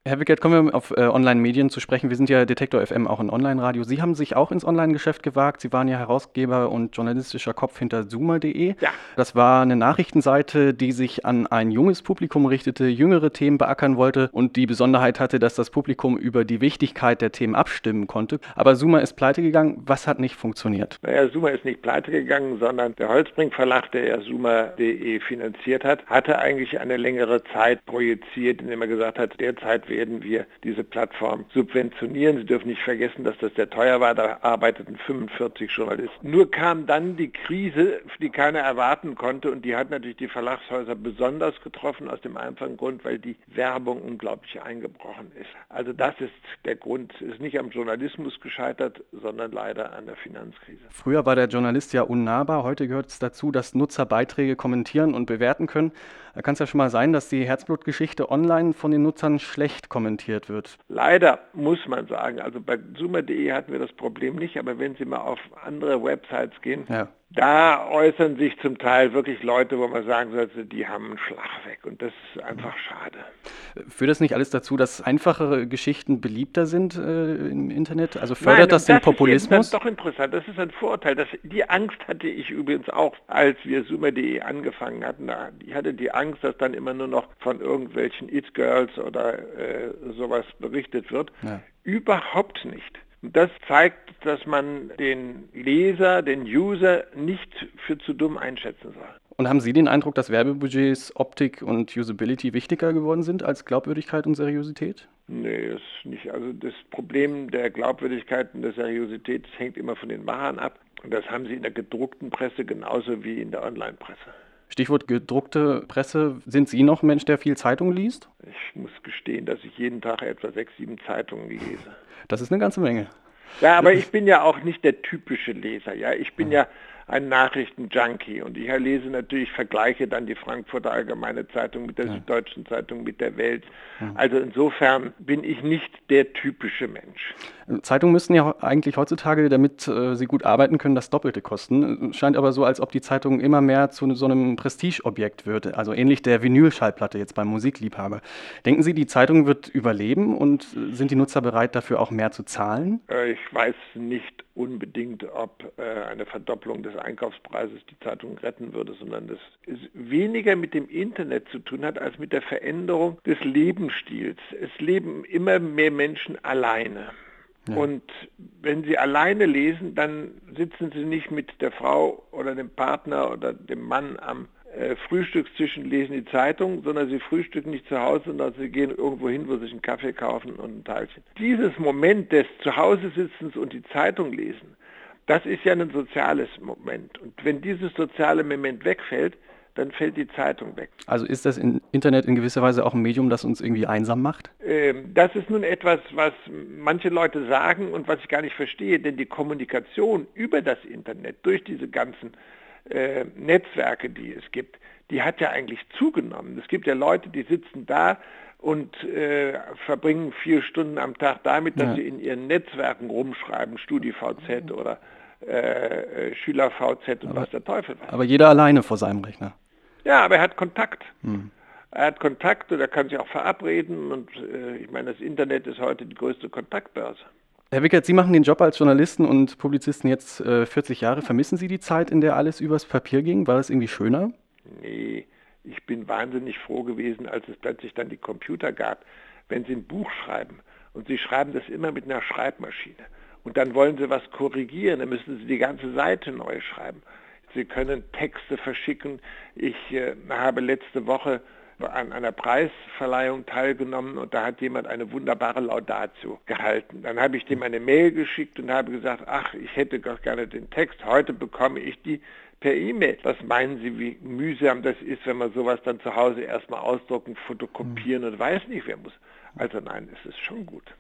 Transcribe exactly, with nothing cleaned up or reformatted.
Herr Wickert, kommen wir auf äh, Online-Medien zu sprechen. Wir sind ja Detektor F M, auch ein Online-Radio. Sie haben sich auch ins Online-Geschäft gewagt. Sie waren ja Herausgeber und journalistischer Kopf hinter zoomer punkt de. Ja. Das war eine Nachrichtenseite, die sich an ein junges Publikum richtete, jüngere Themen beackern wollte und die Besonderheit hatte, dass das Publikum über die Wichtigkeit der Themen abstimmen konnte. Aber Zoomer ist pleite gegangen. Was hat nicht funktioniert? Naja, Zoomer ist nicht pleite gegangen, sondern der Holzbrink Verlag, der ja zoomer punkt de finanziert hat, hatte eigentlich eine längere Zeit projiziert, indem er gesagt hat, derzeit werden wir diese Plattform subventionieren. Sie dürfen nicht vergessen, dass das sehr teuer war. Da arbeiteten fünfundvierzig Journalisten. Nur kam dann die Krise, die keiner erwarten konnte, und die hat natürlich die Verlagshäuser besonders getroffen, aus dem einfachen Grund, weil die Werbung unglaublich eingebrochen ist. Also das ist der Grund. Es ist nicht am Journalismus gescheitert, sondern leider an der Finanzkrise. Früher war der Journalist ja unnahbar. Heute gehört es dazu, dass Nutzer Beiträge kommentieren und bewerten können. Da kann es ja schon mal sein, dass die Herzblutgeschichte online von den Nutzern schlecht kommentiert wird. Leider muss man sagen, also bei zoomer punkt de hatten wir das Problem nicht, aber wenn Sie mal auf andere Websites gehen, ja. Da äußern sich zum Teil wirklich Leute, wo man sagen sollte, die haben einen Schlag weg, und das ist einfach schade. Führt das nicht alles dazu, dass einfachere Geschichten beliebter sind äh, im Internet? Also fördert Nein, das das den Populismus? Das ist doch interessant. Das ist ein Vorurteil. Das, die Angst hatte ich übrigens auch, als wir zoomer punkt de angefangen hatten. Ich hatte die Angst, dass dann immer nur noch von irgendwelchen It-Girls oder äh, sowas berichtet wird. Ja. Überhaupt nicht. Das zeigt, dass man den Leser, den User nicht für zu dumm einschätzen soll. Und haben Sie den Eindruck, dass Werbebudgets, Optik und Usability wichtiger geworden sind als Glaubwürdigkeit und Seriosität? Nee, das nicht. Also das Problem der Glaubwürdigkeit und der Seriosität hängt immer von den Machern ab. Und das haben Sie in der gedruckten Presse genauso wie in der Online-Presse. Stichwort gedruckte Presse. Sind Sie noch ein Mensch, der viel Zeitung liest? Ich muss gestehen, dass ich jeden Tag etwa sechs, sieben Zeitungen lese. Das ist eine ganze Menge. Ja, aber ich bin ja auch nicht der typische Leser. Ja, ich bin ja ein Nachrichtenjunkie, und ich lese natürlich, vergleiche dann die Frankfurter Allgemeine Zeitung mit der ja. Süddeutschen Zeitung, mit der Welt. Ja. Also insofern bin ich nicht der typische Mensch. Zeitungen müssen ja eigentlich heutzutage, damit äh, sie gut arbeiten können, das Doppelte kosten. Scheint aber so, als ob die Zeitung immer mehr zu so einem Prestigeobjekt wird. Also ähnlich der Vinylschallplatte jetzt beim Musikliebhaber. Denken Sie, die Zeitung wird überleben, und sind die Nutzer bereit, dafür auch mehr zu zahlen? Äh, ich weiß nicht unbedingt, ob äh, eine Verdopplung des Einkaufspreises die Zeitung retten würde, sondern das ist weniger mit dem Internet zu tun hat, als mit der Veränderung des Lebensstils. Es leben immer mehr Menschen alleine. Ja. Und wenn Sie alleine lesen, dann sitzen Sie nicht mit der Frau oder dem Partner oder dem Mann am äh, Frühstückstisch und lesen die Zeitung, sondern Sie frühstücken nicht zu Hause, sondern Sie gehen irgendwo hin, wo Sie sich einen Kaffee kaufen und ein Teilchen. Dieses Moment des Zuhause-Sitzens und die Zeitung lesen, das ist ja ein soziales Moment. Und wenn dieses soziale Moment wegfällt, dann fällt die Zeitung weg. Also ist das Internet in gewisser Weise auch ein Medium, das uns irgendwie einsam macht? Ähm, das ist nun etwas, was manche Leute sagen und was ich gar nicht verstehe, denn die Kommunikation über das Internet, durch diese ganzen äh, Netzwerke, die es gibt, die hat ja eigentlich zugenommen. Es gibt ja Leute, die sitzen da und äh, verbringen vier Stunden am Tag damit, dass ja. sie in ihren Netzwerken rumschreiben, StudiVZ oder äh, SchülerVZ und aber, was der Teufel weiß. Aber jeder alleine vor seinem Rechner. Ja, aber er hat Kontakt. Hm. Er hat Kontakt und er kann sich auch verabreden, und äh, ich meine, das Internet ist heute die größte Kontaktbörse. Herr Wickert, Sie machen den Job als Journalisten und Publizisten jetzt äh, vierzig Jahre. Vermissen Sie die Zeit, in der alles übers Papier ging? War das irgendwie schöner? Nee, ich bin wahnsinnig froh gewesen, als es plötzlich dann die Computer gab. Wenn Sie ein Buch schreiben und Sie schreiben das immer mit einer Schreibmaschine und dann wollen Sie was korrigieren, dann müssen Sie die ganze Seite neu schreiben. Sie können Texte verschicken. Ich äh, habe letzte Woche an einer Preisverleihung teilgenommen, und da hat jemand eine wunderbare Laudatio gehalten. Dann habe ich dem eine Mail geschickt und habe gesagt, ach, ich hätte doch gerne den Text. Heute bekomme ich die per E-Mail. Was meinen Sie, wie mühsam das ist, wenn man sowas dann zu Hause erstmal ausdrucken, fotokopieren und weiß nicht, wer muss. Also nein, es ist schon gut.